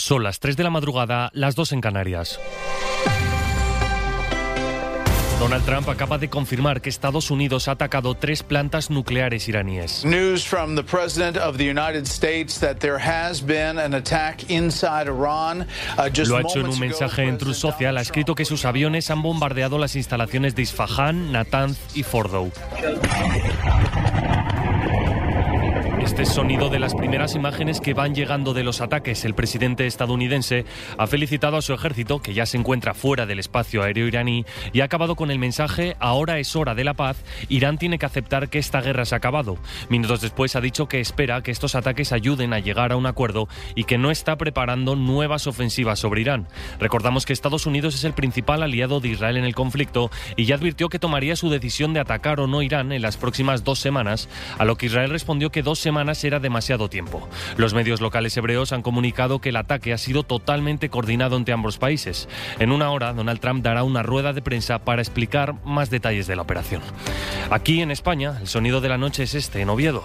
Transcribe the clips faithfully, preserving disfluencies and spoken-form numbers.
Son las tres de la madrugada, las dos en Canarias. Donald Trump acaba de confirmar que Estados Unidos ha atacado tres plantas nucleares iraníes. News from the President of the United States that there has been an attack inside Iran. Uh, just Lo ha hecho en un mensaje en Truth Social. Ha escrito que sus aviones han bombardeado las instalaciones de Isfahán, Natanz y Fordow. Este sonido de las primeras imágenes que van llegando de los ataques. El presidente estadounidense ha felicitado a su ejército, que ya se encuentra fuera del espacio aéreo iraní, y ha acabado con el mensaje: ahora es hora de la paz, Irán tiene que aceptar que esta guerra se ha acabado. Minutos después ha dicho que espera que estos ataques ayuden a llegar a un acuerdo y que no está preparando nuevas ofensivas sobre Irán. Recordamos que Estados Unidos es el principal aliado de Israel en el conflicto y ya advirtió que tomaría su decisión de atacar o no Irán en las próximas dos semanas, a lo que Israel respondió que dos semanas era demasiado tiempo. Los medios locales hebreos han comunicado que el ataque ha sido totalmente coordinado entre ambos países. En una hora, Donald Trump dará una rueda de prensa para explicar más detalles de la operación. Aquí en España, el sonido de la noche es este, en Oviedo,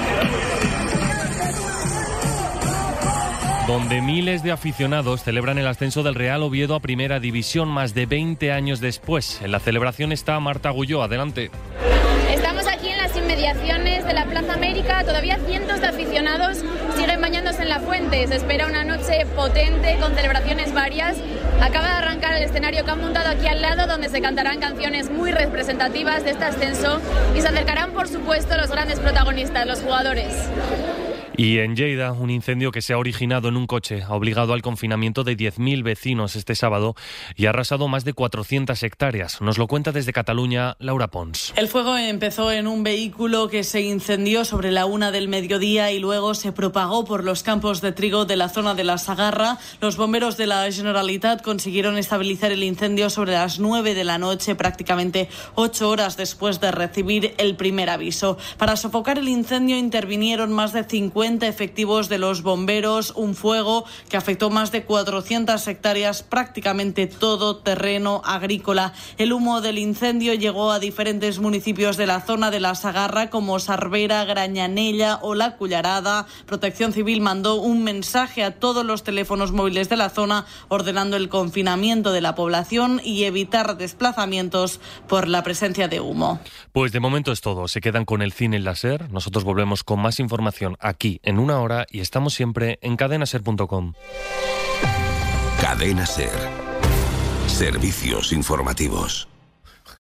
donde miles de aficionados celebran el ascenso del Real Oviedo a Primera División más de veinte años después. En la celebración está Marta Agulló. Adelante. Estamos aquí en las inmediaciones de la Plaza América. Todavía cientos de aficionados siguen bañándose en la fuente. Se espera una noche potente con celebraciones varias. Acaba de arrancar el escenario que han montado aquí al lado, donde se cantarán canciones muy representativas de este ascenso y se acercarán, por supuesto, los grandes protagonistas, los jugadores. Y en Lleida, un incendio que se ha originado en un coche ha obligado al confinamiento de diez mil vecinos este sábado y ha arrasado más de cuatrocientas hectáreas. Nos lo cuenta desde Cataluña Laura Pons. El fuego empezó en un vehículo que se incendió sobre la una del mediodía y luego se propagó por los campos de trigo de la zona de la Sagarra. Los bomberos de la Generalitat consiguieron estabilizar el incendio sobre las nueve de la noche, prácticamente ocho horas después de recibir el primer aviso. Para sofocar el incendio intervinieron más de cincuenta efectivos de los bomberos, un fuego que afectó más de cuatrocientas hectáreas, prácticamente todo terreno agrícola. El humo del incendio llegó a diferentes municipios de la zona de la Sagarra como Sarvera, Grañanella o La Cullarada. Protección Civil mandó un mensaje a todos los teléfonos móviles de la zona ordenando el confinamiento de la población y evitar desplazamientos por la presencia de humo. Pues de momento es todo. Se quedan con el cine en la SER. Nosotros volvemos con más información aquí en una hora y estamos siempre en cadena ser punto com. Cadena SER. Servicios informativos.